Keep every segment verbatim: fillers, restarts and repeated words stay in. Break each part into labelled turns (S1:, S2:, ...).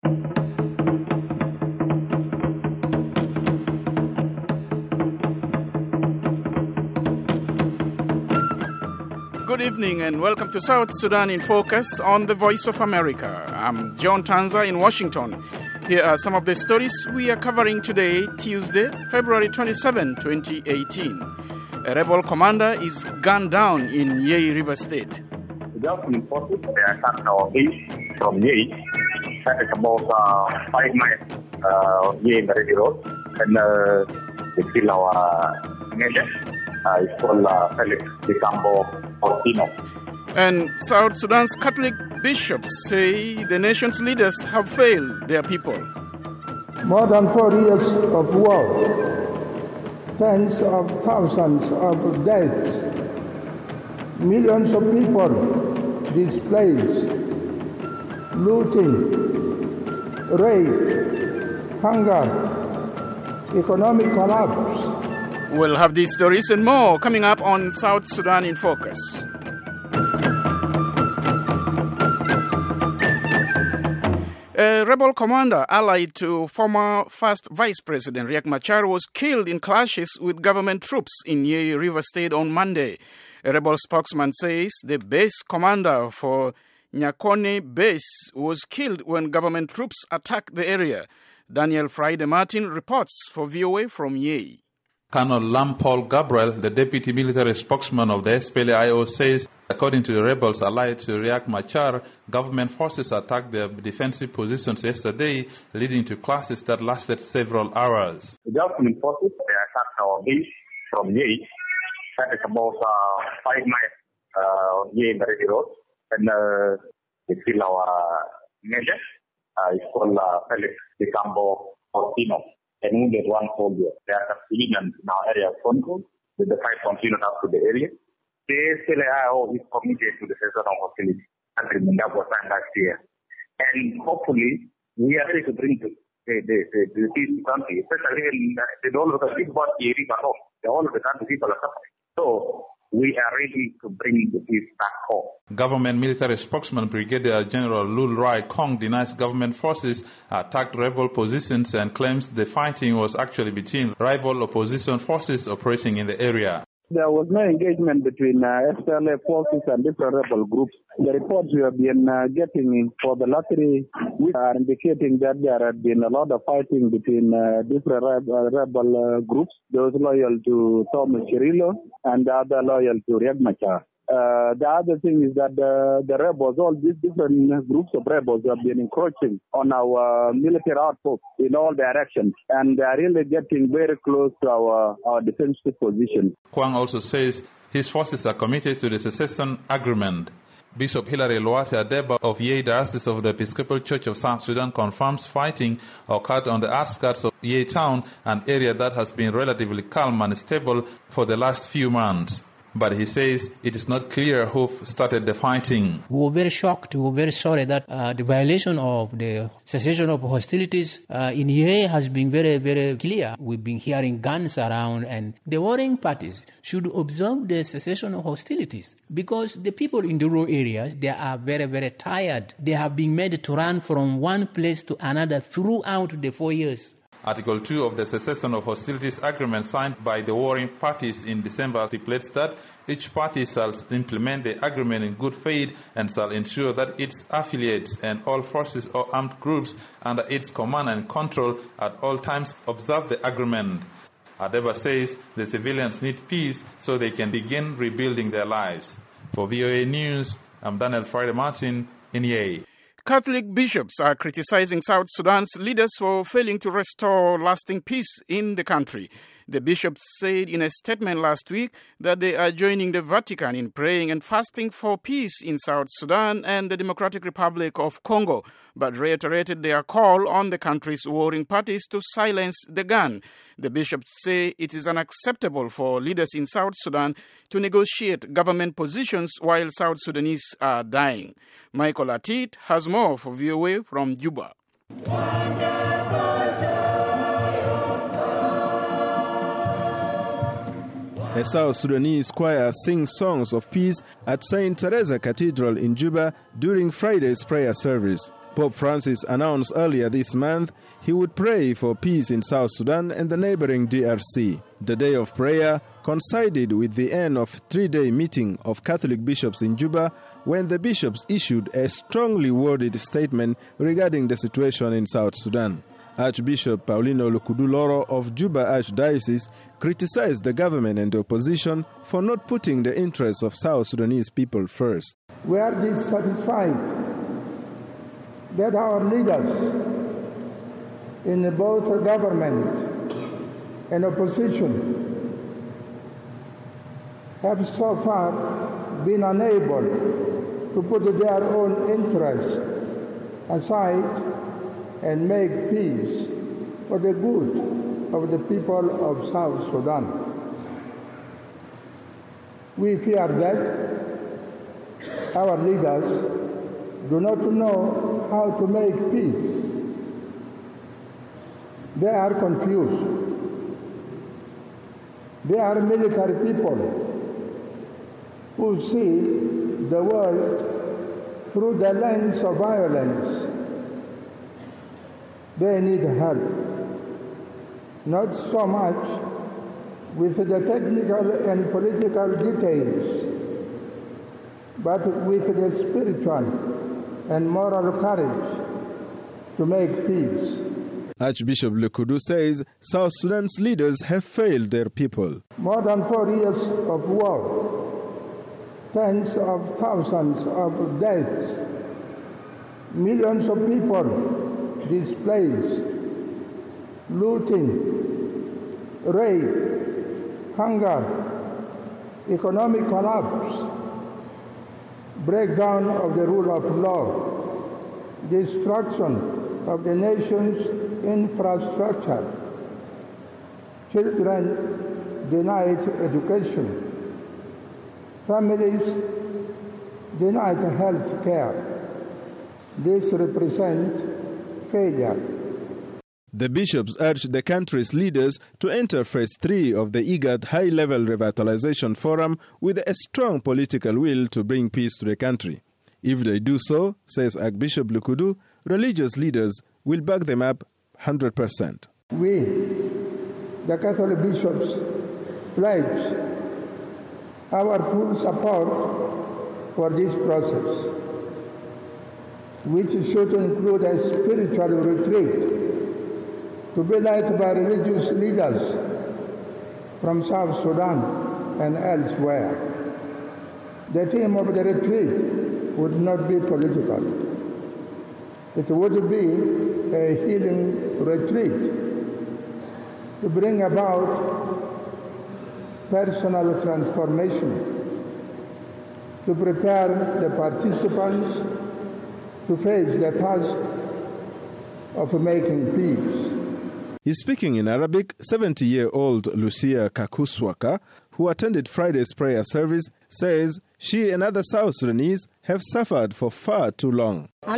S1: Good evening and welcome to South Sudan in Focus on the Voice of America. I'm John Tanza in Washington. Here are some of the stories we are covering today, Tuesday, February twenty-seventh, twenty eighteen. A rebel commander is gunned down in Yei River State.
S2: The government forces, they attacked our base from Yei. That is about uh, five miles uh, Yei in the Ready Road. And uh, they kill our major. Uh, it's called uh, Felix Dicambo Ortino.
S1: And South Sudan's Catholic bishops say the nation's leaders have failed their people.
S3: More than four years of war, tens of thousands of deaths, millions of people displaced, looting, rape, hunger, economic collapse.
S1: We'll have these stories and more coming up on South Sudan in Focus. A rebel commander allied to former first Vice President Riek Machar was killed in clashes with government troops in Yei River State on Monday. A rebel spokesman says the base commander for Nyakone base was killed when government troops attacked the area. Daniel Friday Martin reports for V O A from Yei.
S4: Colonel Lampol Gabriel, the deputy military spokesman of the S P L A I O, says, according to the rebels allied to Riek Machar, government forces attacked their defensive positions yesterday, leading to clashes that lasted several hours.
S2: The government forces, they attacked our base from Yei. That is about uh, five miles uh, Yei in the Ready Road. And uh, they kill our major. Uh, it's called uh, Felix Dicambo Ortino. And wounded one soldier. There are civilians in our area of Congo, with the fight continued up to the area. The S P L A I O is committed to the cessation of hostility agreement that was signed last year. And hopefully, we are ready to bring the, the, the, the, the peace to the country, especially in the all of the big body area, all of the country people are suffering. So, we are ready to bring the peace back home.
S4: Government military spokesman Brigadier General Lul Rai Kong denies government forces attacked rebel positions and claims the fighting was actually between rival opposition forces operating in the area.
S5: There was no engagement between uh, S P L A forces and different rebel groups. The reports we have been uh, getting for the last three weeks are indicating that there had been a lot of fighting between uh, different reb- uh, rebel uh, groups, those loyal to Thomas Cirillo and the other loyal to Riek Machar. Uh, the other thing is that the, the rebels, all these different groups of rebels have been encroaching on our military outposts in all directions, and they are really getting very close to our, our defensive position.
S4: Kwang also says his forces are committed to the secession agreement. Bishop Hilary Luate Adeba of Yei Diocese of the Episcopal Church of South Sudan confirms fighting occurred on the outskirts of Yei town, an area that has been relatively calm and stable for the last few months. But he says it is not clear who started the fighting.
S6: We were very shocked. We were very sorry that uh, the violation of the cessation of hostilities uh, in Yei has been very, very clear. We've been hearing guns around, and the warring parties should observe the cessation of hostilities because the people in the rural areas, they are very, very tired. They have been made to run from one place to another throughout the four years.
S4: Article two of the Cessation of Hostilities Agreement signed by the warring parties in December stipulates that each party shall implement the agreement in good faith and shall ensure that its affiliates and all forces or armed groups under its command and control at all times observe the agreement. Adeba says the civilians need peace so they can begin rebuilding their lives. For V O A News, I'm Daniel Friday Martin in Yei.
S1: Catholic bishops are criticizing South Sudan's leaders for failing to restore lasting peace in the country. The bishops said in a statement last week that they are joining the Vatican in praying and fasting for peace in South Sudan and the Democratic Republic of Congo, but reiterated their call on the country's warring parties to silence the gun. The bishops say it is unacceptable for leaders in South Sudan to negotiate government positions while South Sudanese are dying. Michael Atit has more for V O A from Juba.
S7: A South Sudanese choir sings songs of peace at Saint Teresa Cathedral in Juba during Friday's prayer service. Pope Francis announced earlier this month he would pray for peace in South Sudan and the neighboring D R C. The day of prayer coincided with the end of a three-day meeting of Catholic bishops in Juba, when the bishops issued a strongly worded statement regarding the situation in South Sudan. Archbishop Paulino Lukudu Loro of Juba Archdiocese criticized the government and the opposition for not putting the interests of South Sudanese people first.
S3: We are dissatisfied that our leaders in both government and opposition have so far been unable to put their own interests aside and make peace for the good of the people of South Sudan. We fear that our leaders do not know how to make peace. They are confused. They are military people who see the world through the lens of violence. They need help, not so much with the technical and political details, but with the spiritual and moral courage to make peace.
S7: Archbishop Lukudu says South Sudan's leaders have failed their people.
S3: More than four years of war, tens of thousands of deaths, millions of people displaced, looting, rape, hunger, economic collapse, breakdown of the rule of law, destruction of the nation's infrastructure, children denied education, families denied health care. This represents failure.
S7: The bishops urged the country's leaders to enter phase three of the IGAD High-Level Revitalization Forum with a strong political will to bring peace to the country. If they do so, says Archbishop Lukudu, religious leaders will back them up one hundred percent.
S3: We, the Catholic bishops, pledge our full support for this process, which should include a spiritual retreat to be led by religious leaders from South Sudan and elsewhere. The theme of the retreat would not be political. It would be a healing retreat to bring about personal transformation, to prepare the participants to face the task of making peace.
S7: He's speaking in Arabic. seventy-year-old Lucia Kakuswaka, who attended Friday's prayer service, says she and other South Sudanese have suffered for far too long.
S8: For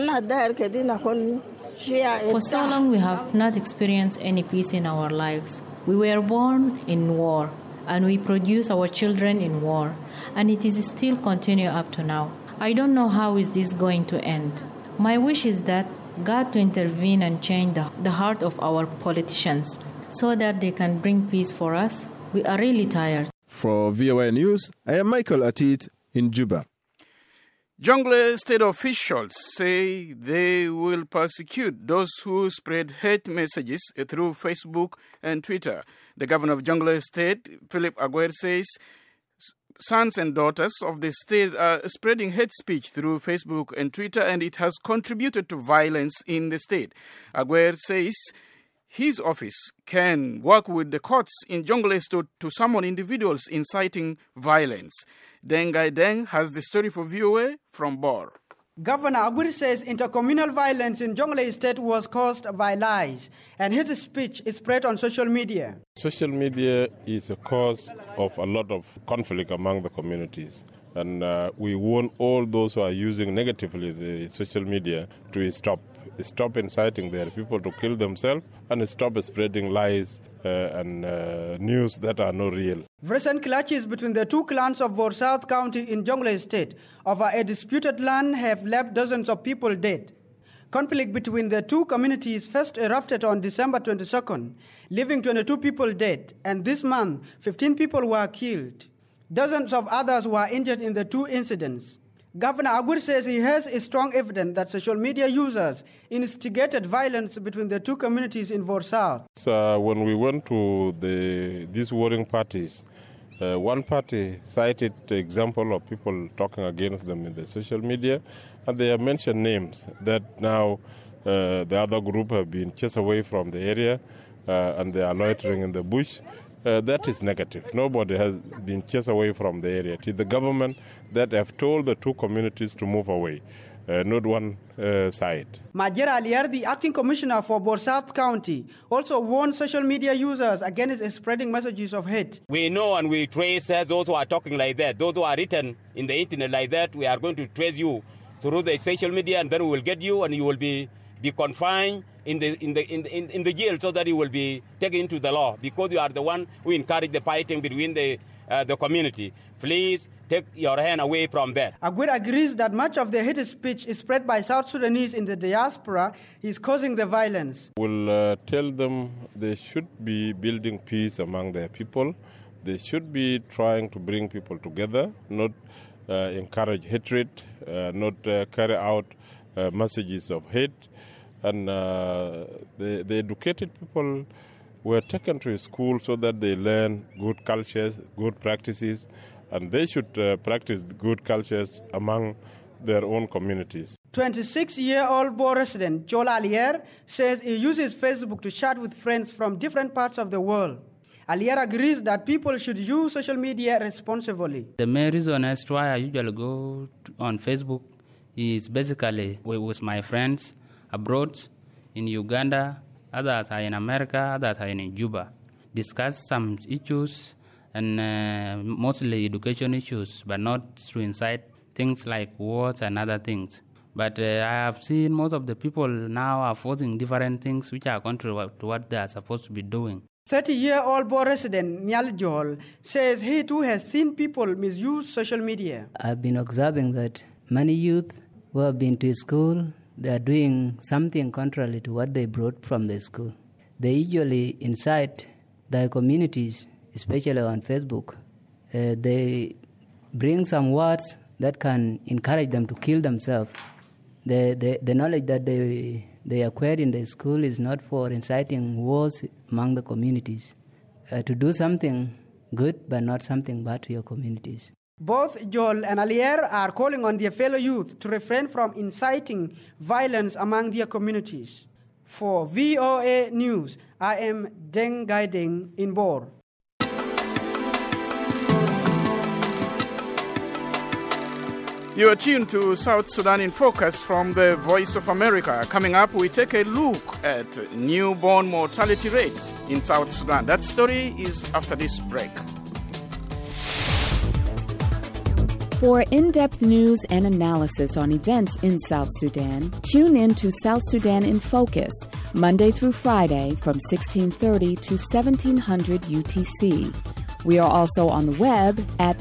S8: so long we have not experienced any peace in our lives. We were born in war, and we produce our children in war, and it is still continue up to now. I don't know how is this going to end. My wish is that God to intervene and change the, the heart of our politicians so that they can bring peace for us. We are really tired.
S7: For V O A News, I am Michael Atit in Juba.
S1: Jonglei state officials say they will persecute those who spread hate messages through Facebook and Twitter. The governor of Jonglei State, Philip Aguer, says sons and daughters of the state are spreading hate speech through Facebook and Twitter, and it has contributed to violence in the state. Aguer says his office can work with the courts in Jonglei State to summon individuals inciting violence. Dengai Deng has the story for V O A from Bor.
S9: Governor Aguer says intercommunal violence in Jonglei State was caused by lies, and his speech is spread on social media.
S10: Social media is a cause of a lot of conflict among the communities, and uh, we want all those who are using negatively the social media to stop. Stop inciting their people to kill themselves and stop spreading lies uh, and uh, news that are not real.
S9: Recent clashes between the two clans of Bor South County in Jonglei State over a disputed land have left dozens of people dead. Conflict between the two communities first erupted on December twenty-second, leaving twenty-two people dead, and this month, fifteen people were killed. Dozens of others were injured in the two incidents. Governor Agur says he has strong evidence that social media users instigated violence between the two communities in Bor South.
S10: So when we went to the these warring parties, uh, one party cited the example of people talking against them in the social media, and they have mentioned names that now uh, the other group have been chased away from the area uh, and they are loitering in the bush. Uh, that is negative. Nobody has been chased away from the area. It is the government that have told the two communities to move away, uh, not one uh, side.
S9: Majera Alier, the acting commissioner for Bor South County, also warned social media users against spreading messages of hate.
S11: We know and we trace those who are talking like that, those who are written in the internet like that. We are going to trace you through the social media, and then we will get you, and you will be, be confined in the in the in, in in the jail, so that you will be taken into the law, because you are the one who encourage the fighting between the uh, the community. Please take your hand away from that.
S9: Aguirre agrees that much of the hate speech is spread by South Sudanese in the diaspora is causing the violence.
S10: We'll uh, tell them they should be building peace among their people. They should be trying to bring people together, not uh, encourage hatred, uh, not uh, carry out uh, messages of hate. And uh, the, the educated people were taken to school so that they learn good cultures, good practices, and they should uh, practice good cultures among their own communities.
S9: twenty-six-year-old Bor resident Joel Alier says he uses Facebook to chat with friends from different parts of the world. Alier agrees that people should use social media responsibly.
S12: The main reason as to why I usually go on Facebook is basically with my friends abroad, in Uganda, others are in America, others are in Juba. Discuss some issues, and uh, mostly education issues, but not to incite things like wars and other things. But uh, I have seen most of the people now are forcing different things which are contrary to what they are supposed to be doing.
S9: thirty-year-old Bor resident Nyal Joel says he too has seen people misuse social media.
S13: I've been observing that many youth who have been to school, they are doing something contrary to what they brought from the school. They usually incite their communities, especially on Facebook. Uh, they bring some words that can encourage them to kill themselves. The, the, the knowledge that they, they acquired in the school is not for inciting wars among the communities. Uh, to do something good, but not something bad to your communities.
S9: Both Joel and Alier are calling on their fellow youth to refrain from inciting violence among their communities. For V O A News, I am Deng Gaideng in Bor.
S1: You are tuned to South Sudan in Focus from the Voice of America. Coming up, we take a look at newborn mortality rate in South Sudan. That story is after this break.
S14: For in-depth news and analysis on events in South Sudan, tune in to South Sudan in Focus, Monday through Friday from sixteen thirty to seventeen hundred U T C. We are also on the web at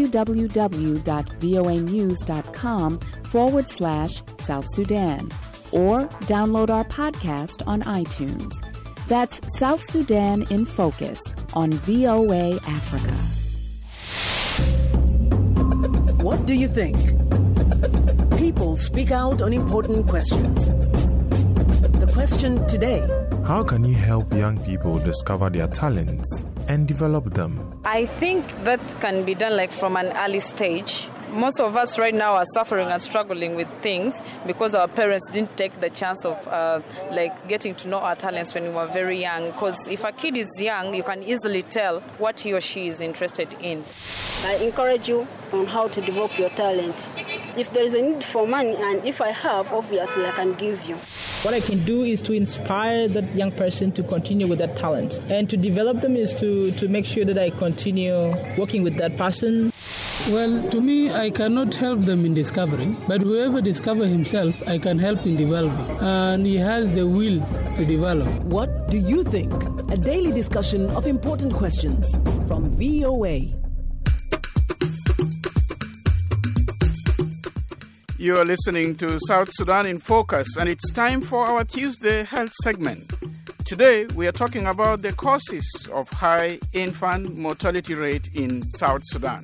S14: www.voanews.com forward slash South Sudan, or download our podcast on iTunes. That's South Sudan in Focus on V O A Africa.
S15: What do you think? People speak out on important questions. The question today:
S16: how can you help young people discover their talents and develop them?
S17: I think that can be done like from an early stage. Most of us right now are suffering and struggling with things because our parents didn't take the chance of uh, like getting to know our talents when we were very young. Because if a kid is young, you can easily tell what he or she is interested in.
S18: I encourage you on how to develop your talent. If there is a need for money, and if I have, obviously I can give you.
S19: What I can do is to inspire that young person to continue with that talent. And to develop them is to, to make sure that I continue working with that person.
S20: Well, to me, I cannot help them in discovering, but whoever discovers himself, I can help in developing. And he has the will to develop.
S15: What do you think? A daily discussion of important questions from V O A.
S1: You are listening to South Sudan in Focus, and it's time for our Tuesday health segment. Today, we are talking about the causes of high infant mortality rate in South Sudan.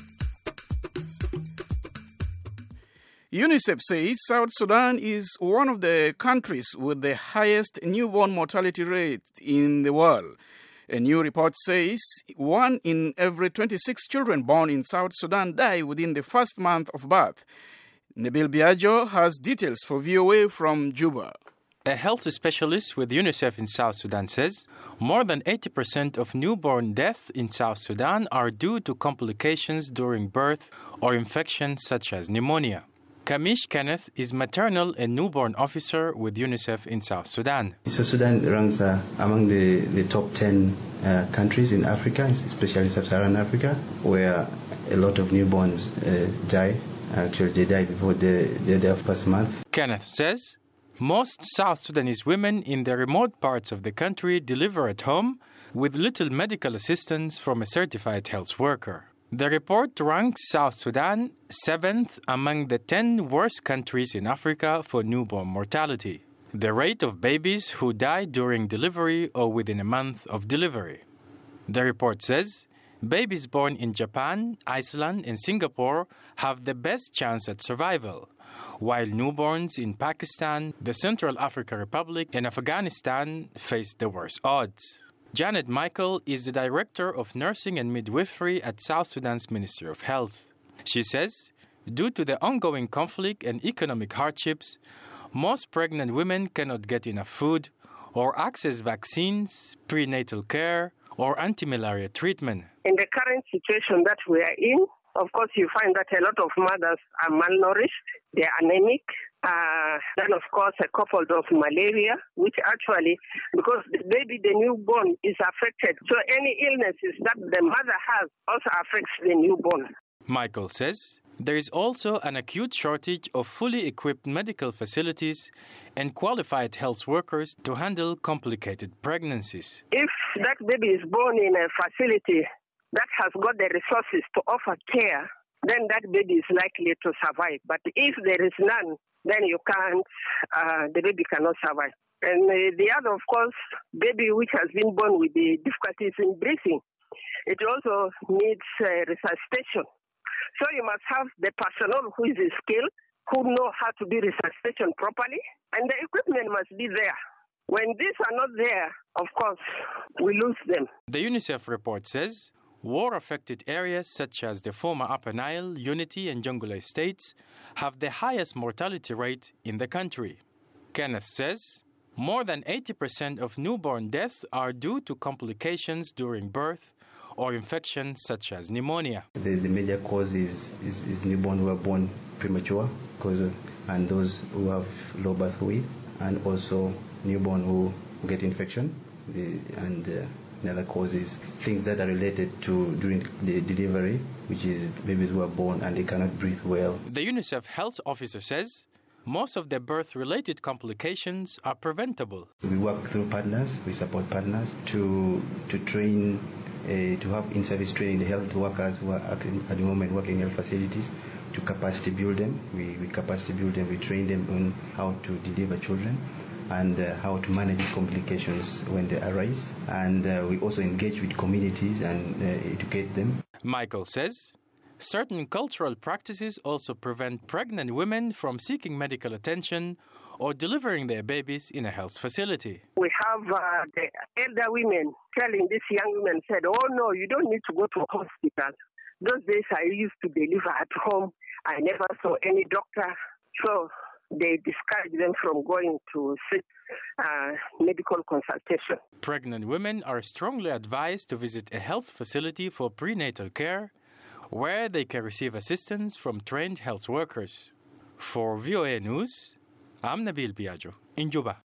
S1: UNICEF says South Sudan is one of the countries with the highest newborn mortality rate in the world. A new report says one in every twenty-six children born in South Sudan die within the first month of birth. Nabil Biagio has details for V O A from Juba.
S21: A health specialist with UNICEF in South Sudan says more than eighty percent of newborn deaths in South Sudan are due to complications during birth or infections such as pneumonia. Kamish Kenneth is maternal and newborn officer with UNICEF in South Sudan.
S22: South Sudan ranks uh, among the, the top ten uh, countries in Africa, especially sub-Saharan Africa, where a lot of newborns uh, die. Actually, they die before the, the, their first month.
S21: Kenneth says most South Sudanese women in the remote parts of the country deliver at home with little medical assistance from a certified health worker. The report ranks South Sudan seventh among the ten worst countries in Africa for newborn mortality, the rate of babies who die during delivery or within a month of delivery. The report says babies born in Japan, Iceland, and Singapore have the best chance at survival, while newborns in Pakistan, the Central African Republic, and Afghanistan face the worst odds. Janet Michael is the Director of Nursing and Midwifery at South Sudan's Ministry of Health. She says, due to the ongoing conflict and economic hardships, most pregnant women cannot get enough food or access vaccines, prenatal care, or anti-malaria treatment.
S23: In the current situation that we are in, of course, you find that a lot of mothers are malnourished, they are anemic. Uh, then, of course, a coupled of malaria, which actually, because the baby, the newborn, is affected. So any illnesses that the mother has also affects the newborn.
S21: Michael says there is also an acute shortage of fully equipped medical facilities and qualified health workers to handle complicated pregnancies.
S23: If that baby is born in a facility that has got the resources to offer care, then that baby is likely to survive. But if there is none, then you can't, uh, the baby cannot survive. And uh, the other, of course, baby which has been born with the difficulties in breathing, it also needs uh, resuscitation. So you must have the personnel who is skilled, who know how to do resuscitation properly, and the equipment must be there. When these are not there, of course, we lose them.
S21: The UNICEF report says war-affected areas such as the former Upper Nile, Unity, and Jonglei states have the highest mortality rate in the country. Kenneth says more than eighty percent of newborn deaths are due to complications during birth or infections such as pneumonia.
S22: The, the major cause is, is, is newborn who are born premature, because of, and those who have low birth weight, and also newborn who get infection, the, and uh, the other causes, things that are related to during the delivery, which is babies who are born and they cannot breathe well.
S21: The UNICEF health officer says most of the birth-related complications are preventable.
S22: We work through partners, we support partners to to train, uh, to have in-service training the health workers who are at the moment working in health facilities, to capacity build them. We, we capacity build them, we train them on how to deliver children and uh, how to manage complications when they arise. And uh, we also engage with communities and uh, educate them.
S21: Michael says certain cultural practices also prevent pregnant women from seeking medical attention or delivering their babies in a health facility.
S23: We have uh, the elder women telling these young women, said, oh no, you don't need to go to a hospital. Those days I used to deliver at home. I never saw any doctor. So they discourage them from going to seek uh, medical consultation.
S21: Pregnant women are strongly advised to visit a health facility for prenatal care, where they can receive assistance from trained health workers. For V O A News, I'm Nabil Biagio in Juba.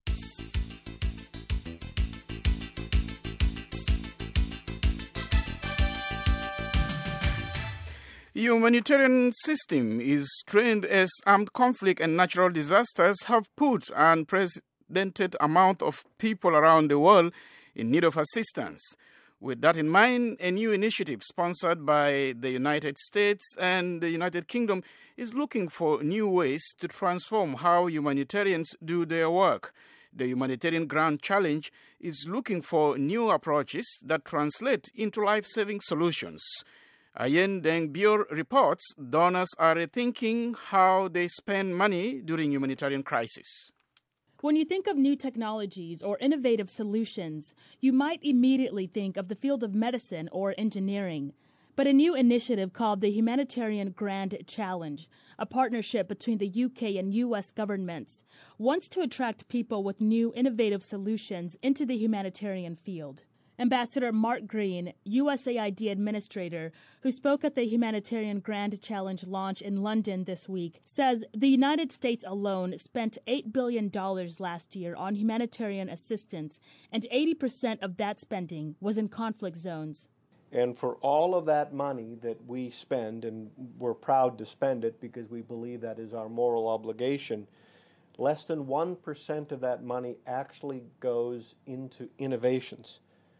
S1: Humanitarian system is strained as armed conflict and natural disasters have put unprecedented amount of people around the world in need of assistance. With that in mind, a new initiative sponsored by the United States and the United Kingdom is looking for new ways to transform how humanitarians do their work. The Humanitarian Grand Challenge is looking for new approaches that translate into life-saving solutions. Ayen Deng Bior reports donors are rethinking how they spend money during humanitarian crisis.
S2: When you think of new technologies or innovative solutions, you might immediately think of the field of medicine or engineering. But a new initiative called the Humanitarian Grand Challenge, a partnership between the U K and U S governments, wants to attract people with new innovative solutions into the humanitarian field. Ambassador Mark Green, U S A I D administrator, who spoke at the Humanitarian Grand Challenge launch in London this week, says the United States alone spent eight billion dollars last year on humanitarian assistance, and eighty percent of that spending was in conflict zones.
S5: And for all of that money that we spend, and we're proud to spend it because we believe that is our moral obligation, less than one percent of that money actually goes into innovations,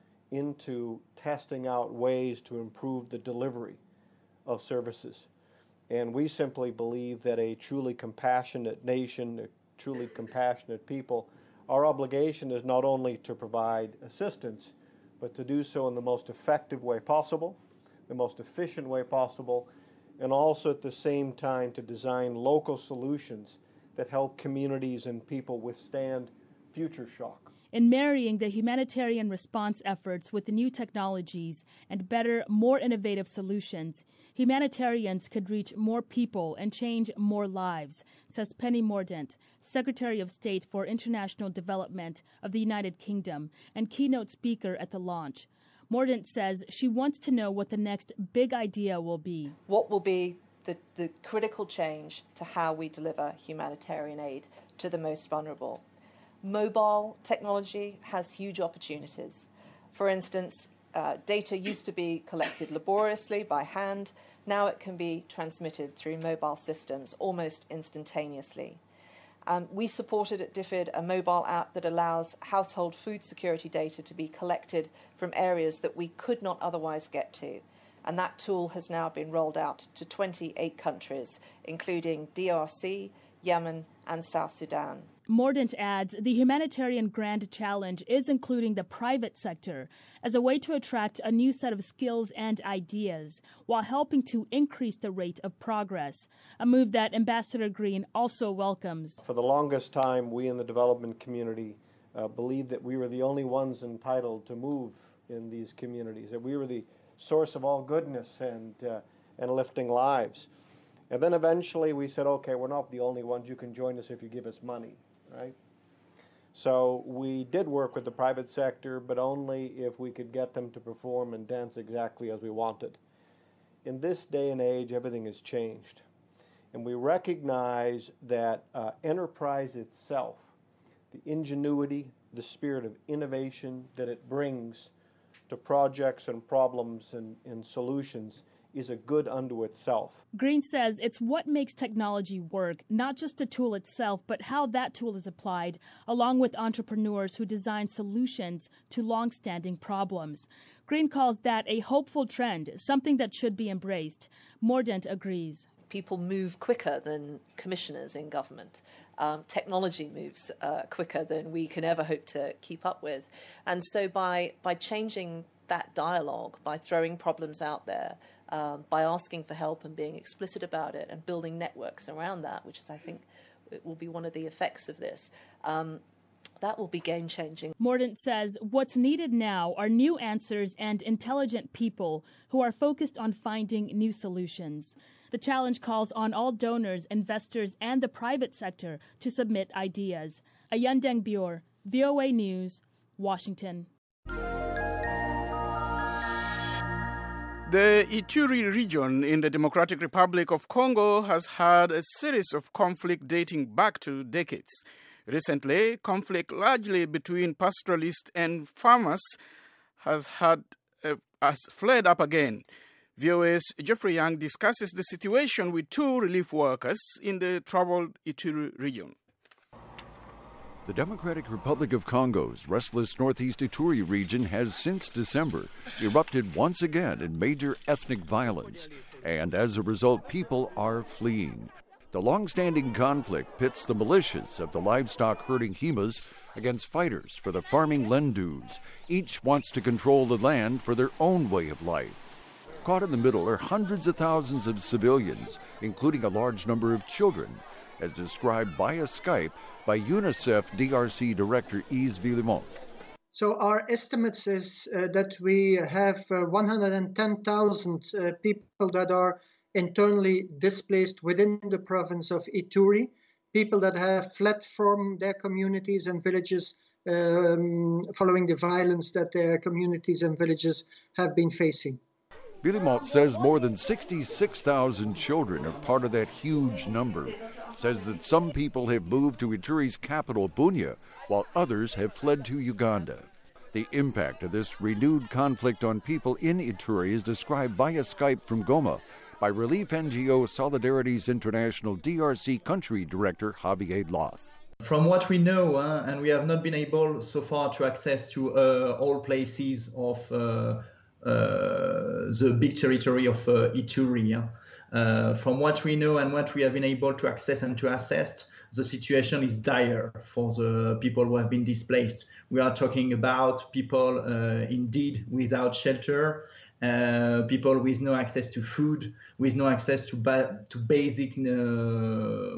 S5: into testing out ways to improve the delivery of services. And we simply believe that a truly compassionate nation, a truly compassionate people, our obligation is not only to provide assistance, but to do so in the most effective way possible, the most efficient way possible, and also at the same time to design local solutions that help communities and people withstand future shock.
S2: In marrying the humanitarian response efforts with the new technologies and better, more innovative solutions, humanitarians could reach more people and change more lives, says Penny Mordaunt, Secretary of State for International Development of the United Kingdom and keynote speaker at the launch. Mordaunt says she wants to know what the next big idea will be.
S6: What will be the, the critical change to how we deliver humanitarian aid to the most vulnerable? Mobile technology has huge opportunities. For instance, uh, data used to be collected laboriously by hand. Now it can be transmitted through mobile systems almost instantaneously. Um, we supported at DFID a mobile app that allows household food security data to be collected from areas that we could not otherwise get to. And that tool has now been rolled out to twenty-eight countries, including D R C, Yemen, and South Sudan.
S2: Mordaunt adds the Humanitarian Grand Challenge is including the private sector as a way to attract a new set of skills and ideas while helping to increase the rate of progress, a move that Ambassador Green also welcomes.
S5: For the longest time, we in the development community uh, believed that we were the only ones entitled to move in these communities, that we were the source of all goodness and, uh, and lifting lives. And then eventually we said, okay, we're not the only ones. You can join us if you give us money, right? So we did work with the private sector, but only if we could get them to perform and dance exactly as we wanted. In this day and age, everything has changed. And we recognize that uh, enterprise itself, the ingenuity, the spirit of innovation that it brings to projects and problems and, and solutions is a good unto itself.
S2: Green says it's what makes technology work, not just the tool itself, but how that tool is applied, along with entrepreneurs who design solutions to long-standing problems. Green calls that a hopeful trend, something that should be embraced. Mordaunt agrees.
S6: People move quicker than commissioners in government. Um, technology moves uh, quicker than we can ever hope to keep up with. And so by, by changing that dialogue, by throwing problems out there, um, by asking for help and being explicit about it and building networks around that, which is, I think, it will be one of the effects of this, um, that will be game-changing.
S2: Mordaunt says what's needed now are new answers and intelligent people who are focused on finding new solutions. The challenge calls on all donors, investors, and the private sector to submit ideas. Ayen Deng Bior, V O A News, Washington.
S1: The Ituri region in the Democratic Republic of Congo has had a series of conflict dating back to decades. Recently, conflict largely between pastoralists and farmers has had uh, has flared up again. V O A's Jeffrey Young discusses the situation with two relief workers in the troubled Ituri region.
S3: The Democratic Republic of Congo's restless northeast Ituri region has since December erupted once again in major ethnic violence, and as a result, people are fleeing. The long-standing conflict pits the militias of the livestock-herding Himas against fighters for the farming Lendus. Each wants to control the land for their own way of life. Caught in the middle are hundreds of thousands of civilians, including a large number of children, as described via Skype by UNICEF D R C Director Yves Villemont.
S4: So our estimates is uh, that we have uh, one hundred ten thousand uh, people that are internally displaced within the province of Ituri, people that have fled from their communities and villages um, following the violence that their communities and villages have been facing.
S3: Villemont says more than sixty-six thousand children are part of that huge number. Says that some people have moved to Ituri's capital, Bunia, while others have fled to Uganda. The impact of this renewed conflict on people in Ituri is described via Skype from Goma by relief N G O Solidarities International D R C Country Director Javier Loth.
S8: From what we know, uh, and we have not been able so far to access to uh, all places of uh, uh, the big territory of uh, Ituri. Uh. Uh, from what we know and what we have been able to access and to assess, the situation is dire for the people who have been displaced. We are talking about people uh, indeed without shelter, uh, people with no access to food, with no access to ba- to basic uh,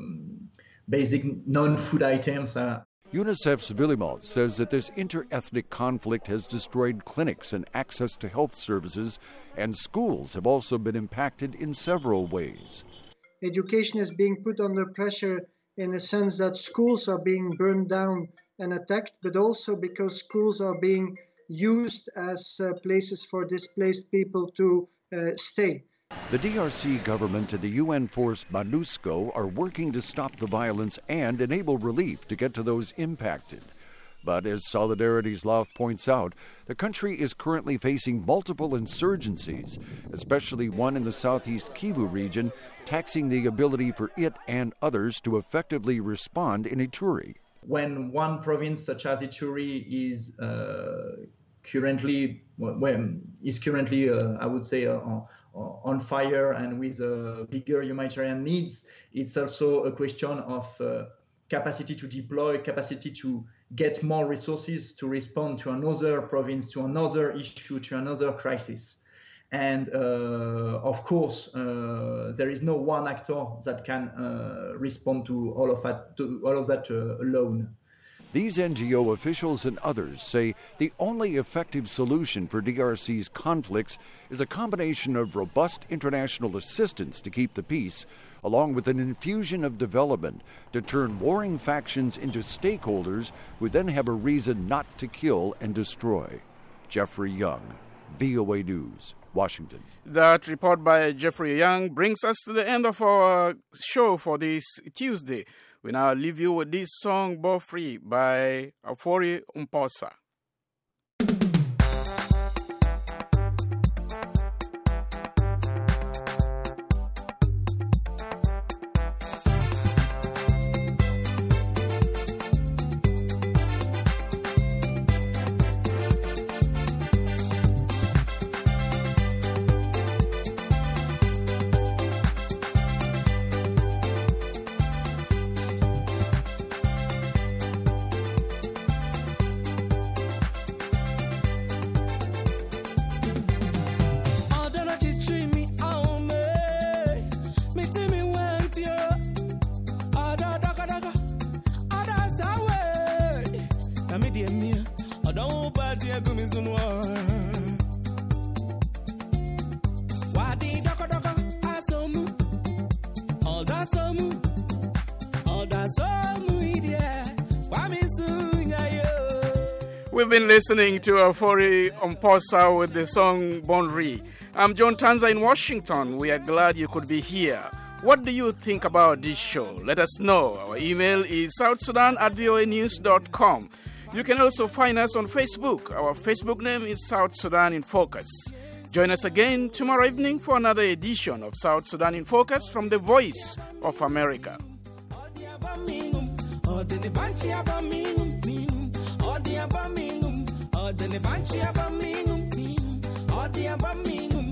S8: basic non-food items. Uh.
S3: UNICEF's Villemont says that this inter-ethnic conflict has destroyed clinics and access to health services, and schools have also been impacted in several ways.
S4: Education is being put under pressure in the sense that schools are being burned down and attacked, but also because schools are being used as uh, places for displaced people to uh, stay.
S3: The D R C government and the U N force MONUSCO are working to stop the violence and enable relief to get to those impacted. But as Solidarities Loth points out, the country is currently facing multiple insurgencies, especially one in the southeast Kivu region, taxing the ability for it and others to effectively respond in Ituri.
S8: When one province such as Ituri is uh, currently, well, is currently, uh, I would say, uh, on fire and with uh, bigger humanitarian needs, it's also a question of uh, capacity to deploy, capacity to get more resources to respond to another province, to another issue, to another crisis. And uh, of course, uh, there is no one actor that can uh, respond to all of that, to all of that uh, alone.
S3: These N G O officials and others say the only effective solution for D R C's conflicts is a combination of robust international assistance to keep the peace, along with an infusion of development to turn warring factions into stakeholders who then have a reason not to kill and destroy. Jeffrey Young, V O A News, Washington.
S1: That report by Jeffrey Young brings us to the end of our show for this Tuesday. We now leave you with this song, Bo Free, by Afori Umposa. We've been listening to Afori Umposa with the song Bonri. I'm John Tanza in Washington. We are glad you could be here. What do you think about this show? Let us know. Our email is south sudan at voa news dot com. You can also find us on Facebook. Our Facebook name is South Sudan in Focus. Join us again tomorrow evening for another edition of South Sudan in Focus from the Voice of America.
S7: Ordene banchi abamingum, mingum. Odi abamingum, ordene banchi abamingum, mingum. Odi abamingum.